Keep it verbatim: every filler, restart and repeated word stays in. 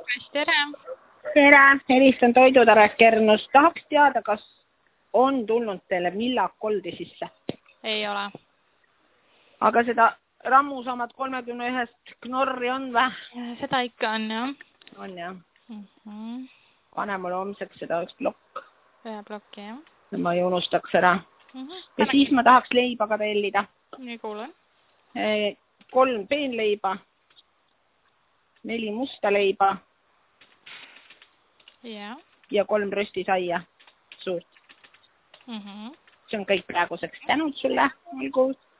tere! Tere! Helistan Toidutare Kernust. Tahaks teada, kas on tulnud teile Millak Goldi sisse? Ei ole. Aga seda rammusamat kolmekümne ühest Knorri on vä? Seda ikka on, jah. On, jah. Mm -hmm. Pane mulle homseks seda üks plokk. Ühe plokki, jah. Ma ei unustaks ära. Mm -hmm. Ja siis ma tahaks leiba ka tellida. Nii kuulen. Kolm peenleiba, neli musta leiba ja, ja kolm röstisaia suurt. Mm -hmm. See on kõik praeguseks. Tänud sulle, olgu.